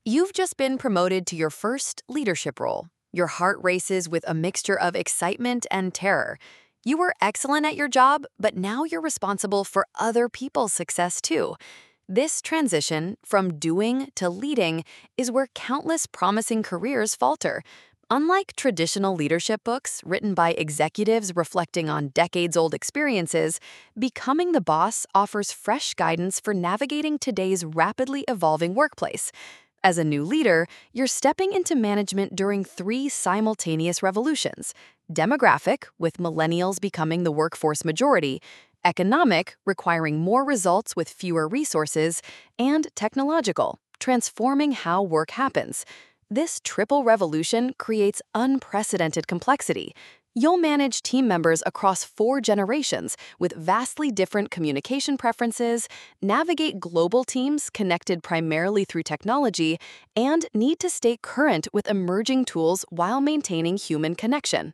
You've just been promoted to your first leadership role. Your heart races with a mixture of excitement and terror. You were excellent at your job, but now you're responsible for other people's success too. This transition from doing to leading is where countless promising careers falter. Unlike traditional leadership books written by executives reflecting on decades-old experiences, Becoming the Boss offers fresh guidance for navigating today's rapidly evolving workplace. As a new leader, you're stepping into management during three simultaneous revolutions: demographic, with millennials becoming the workforce majority; economic, requiring more results with fewer resources; and technological, transforming how work happens. This triple revolution creates unprecedented complexity. You'll manage team members across 4 generations with vastly different communication preferences, navigate global teams connected primarily through technology, and need to stay current with emerging tools while maintaining human connection.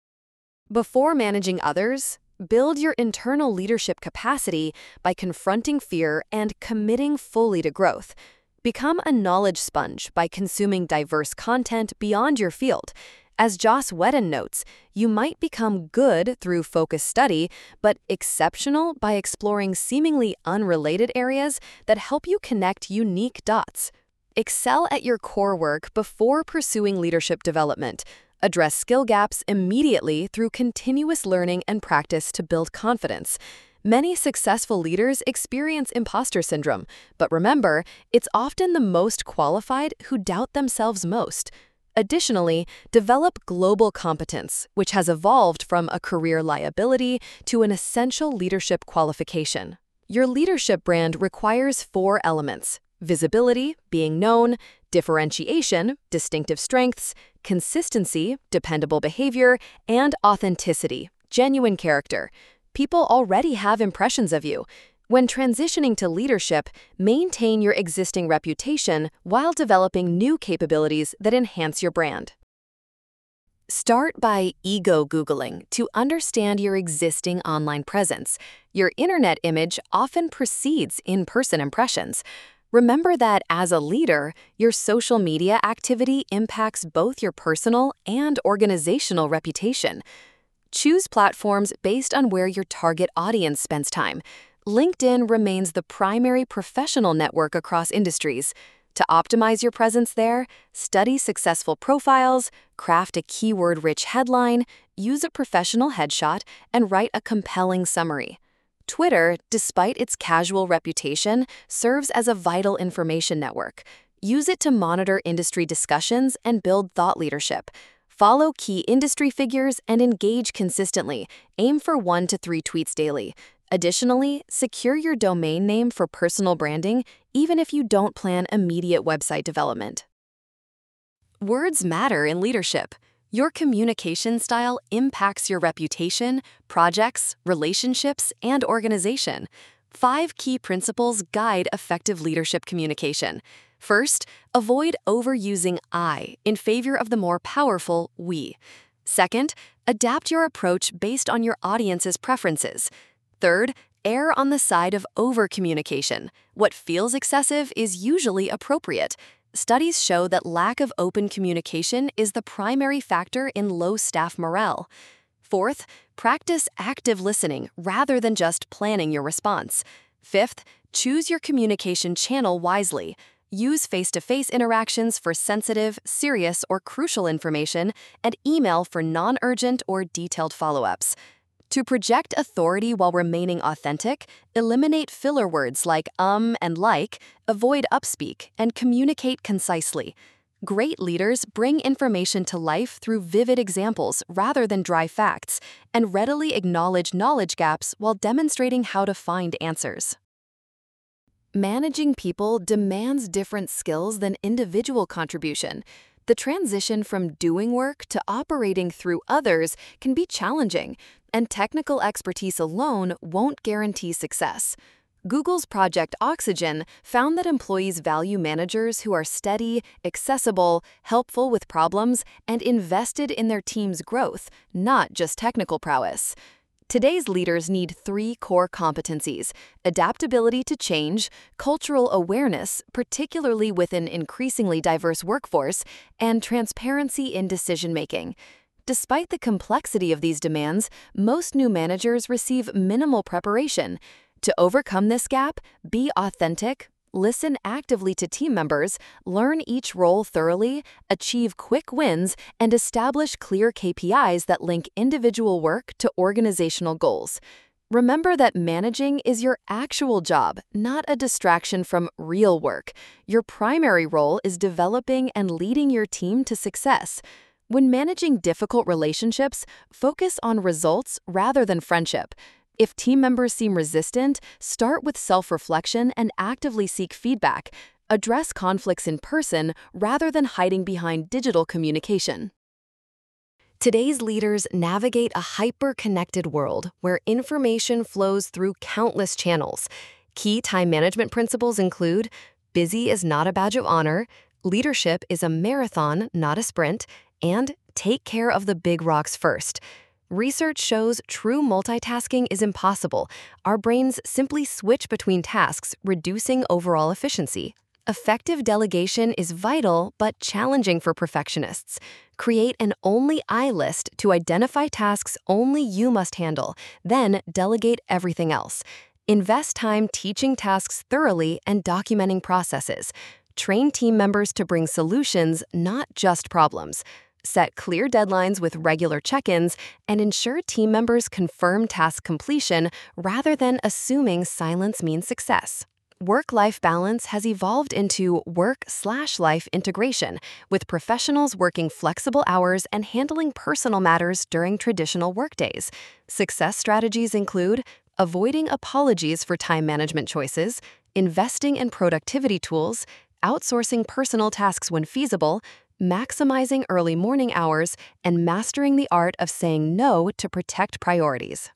Before managing others, build your internal leadership capacity by confronting fear and committing fully to growth. Become a knowledge sponge by consuming diverse content beyond your field. As Joss Whedon notes, you might become good through focused study, but exceptional by exploring seemingly unrelated areas that help you connect unique dots. Excel at your core work before pursuing leadership development. Address skill gaps immediately through continuous learning and practice to build confidence. Many successful leaders experience imposter syndrome, but remember, it's often the most qualified who doubt themselves most. Additionally, develop global competence, which has evolved from a career liability to an essential leadership qualification. Your leadership brand requires 4 elements: visibility, being known; differentiation, distinctive strengths; consistency, dependable behavior; and authenticity, genuine character. People already have impressions of you. When transitioning to leadership, maintain your existing reputation while developing new capabilities that enhance your brand. Start by ego Googling to understand your existing online presence. Your internet image often precedes in-person impressions. Remember that as a leader, your social media activity impacts both your personal and organizational reputation. Choose platforms based on where your target audience spends time. LinkedIn remains the primary professional network across industries. To optimize your presence there, study successful profiles, craft a keyword-rich headline, use a professional headshot, and write a compelling summary. Twitter, despite its casual reputation, serves as a vital information network. Use it to monitor industry discussions and build thought leadership. Follow key industry figures and engage consistently. Aim for 1 to 3 tweets daily. Additionally, secure your domain name for personal branding, even if you don't plan immediate website development. Words matter in leadership. Your communication style impacts your reputation, projects, relationships, and organization. 5 key principles guide effective leadership communication. First, avoid overusing I in favor of the more powerful we. Second, adapt your approach based on your audience's preferences. Third, err on the side of over-communication. What feels excessive is usually appropriate. Studies show that lack of open communication is the primary factor in low staff morale. Fourth, practice active listening rather than just planning your response. Fifth, choose your communication channel wisely. Use face-to-face interactions for sensitive, serious, or crucial information, and email for non-urgent or detailed follow-ups. To project authority while remaining authentic, eliminate filler words like and like, avoid upspeak, and communicate concisely. Great leaders bring information to life through vivid examples rather than dry facts, and readily acknowledge knowledge gaps while demonstrating how to find answers. Managing people demands different skills than individual contribution. The transition from doing work to operating through others can be challenging, and technical expertise alone won't guarantee success. Google's Project Oxygen found that employees value managers who are steady, accessible, helpful with problems, and invested in their team's growth, not just technical prowess. Today's leaders need three core competencies: adaptability to change, cultural awareness, particularly with an increasingly diverse workforce, and transparency in decision-making. Despite the complexity of these demands, most new managers receive minimal preparation. To overcome this gap, be authentic, listen actively to team members, learn each role thoroughly, achieve quick wins, and establish clear KPIs that link individual work to organizational goals. Remember that managing is your actual job, not a distraction from real work. Your primary role is developing and leading your team to success. When managing difficult relationships, focus on results rather than friendship. If team members seem resistant, start with self-reflection and actively seek feedback. Address conflicts in person rather than hiding behind digital communication. Today's leaders navigate a hyper-connected world where information flows through countless channels. Key time management principles include: busy is not a badge of honor, leadership is a marathon, not a sprint, and take care of the big rocks first. Research shows true multitasking is impossible. Our brains simply switch between tasks, reducing overall efficiency. Effective delegation is vital but challenging for perfectionists. Create an only I list to identify tasks only you must handle, then delegate everything else. Invest time teaching tasks thoroughly and documenting processes. Train team members to bring solutions, not just problems. Set clear deadlines with regular check-ins, and ensure team members confirm task completion rather than assuming silence means success. Work-life balance has evolved into work/life integration, with professionals working flexible hours and handling personal matters during traditional workdays. Success strategies include avoiding apologies for time management choices, investing in productivity tools, outsourcing personal tasks when feasible, maximizing early morning hours, and mastering the art of saying no to protect priorities.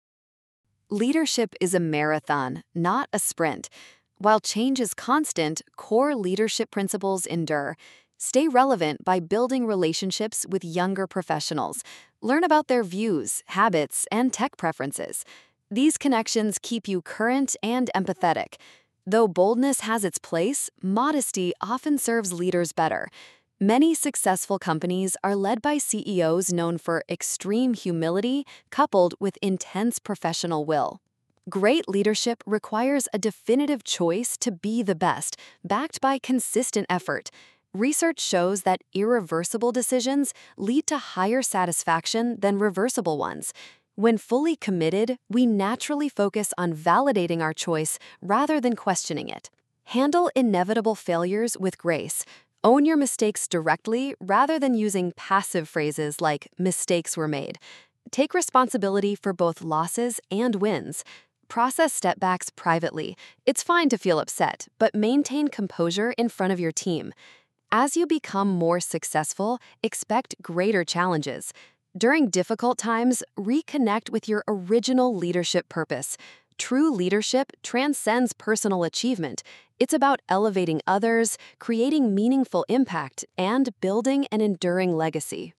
Leadership is a marathon, not a sprint. While change is constant, core leadership principles endure. Stay relevant by building relationships with younger professionals. Learn about their views, habits, and tech preferences. These connections keep you current and empathetic. Though boldness has its place, modesty often serves leaders better. Many successful companies are led by CEOs known for extreme humility coupled with intense professional will. Great leadership requires a definitive choice to be the best, backed by consistent effort. Research shows that irreversible decisions lead to higher satisfaction than reversible ones. When fully committed, we naturally focus on validating our choice rather than questioning it. Handle inevitable failures with grace. Own your mistakes directly rather than using passive phrases like "mistakes were made." Take responsibility for both losses and wins. Process setbacks privately. It's fine to feel upset, but maintain composure in front of your team. As you become more successful, expect greater challenges. During difficult times, reconnect with your original leadership purpose. True leadership transcends personal achievement. It's about elevating others, creating meaningful impact, and building an enduring legacy.